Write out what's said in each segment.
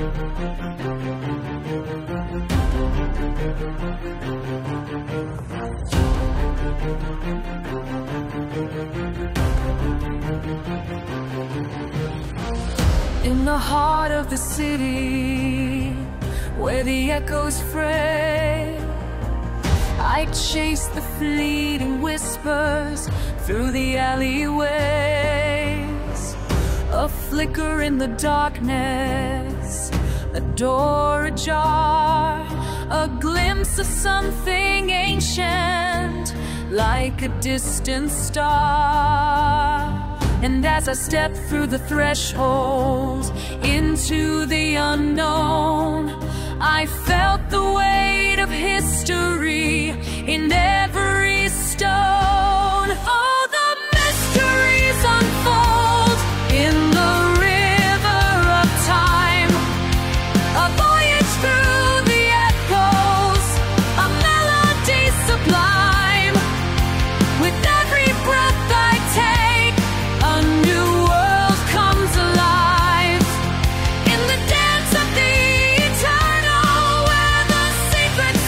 In the heart of the city, where the echoes fray, I chase the fleeting whispers through the alleyways. A flicker in the darkness, a door ajar, a glimpse of something ancient, like a distant star. And as I stepped through the threshold into the unknown, I felt the weight of history in every stone. Oh, the mysteries unfold in the river of time, a voyage through the echoes, a melody sublime. With every breath I take, a new world comes alive. In the dance of the eternal, where the secrets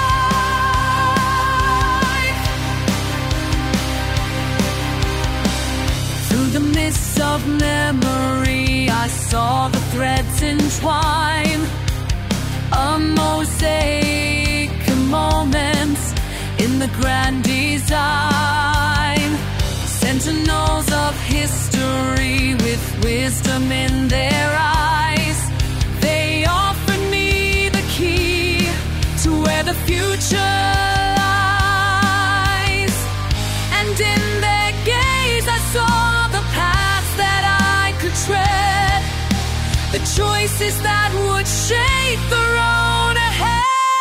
thrive. Through the mists of memory, I saw the threads entwine, a mosaic of moments in the grand design. Sentinels of history with wisdom in their eyes, they offered me the key to where the future lies. And in their gaze I saw the paths that I could tread, the choices that would shape the road ahead.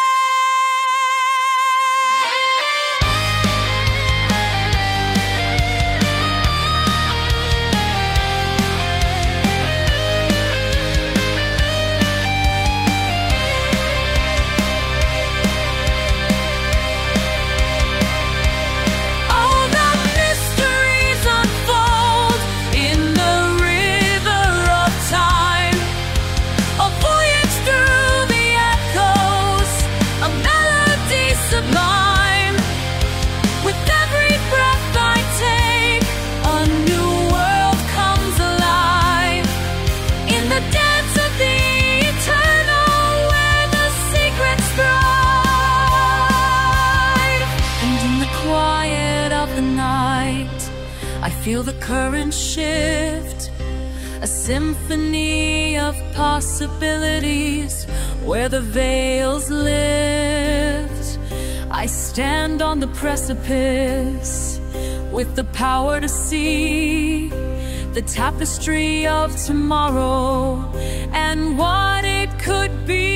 I feel the current shift, a symphony of possibilities where the veils lift. I stand on the precipice with the power to see the tapestry of tomorrow and what it could be.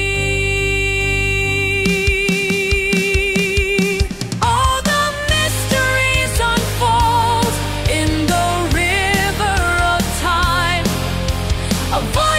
A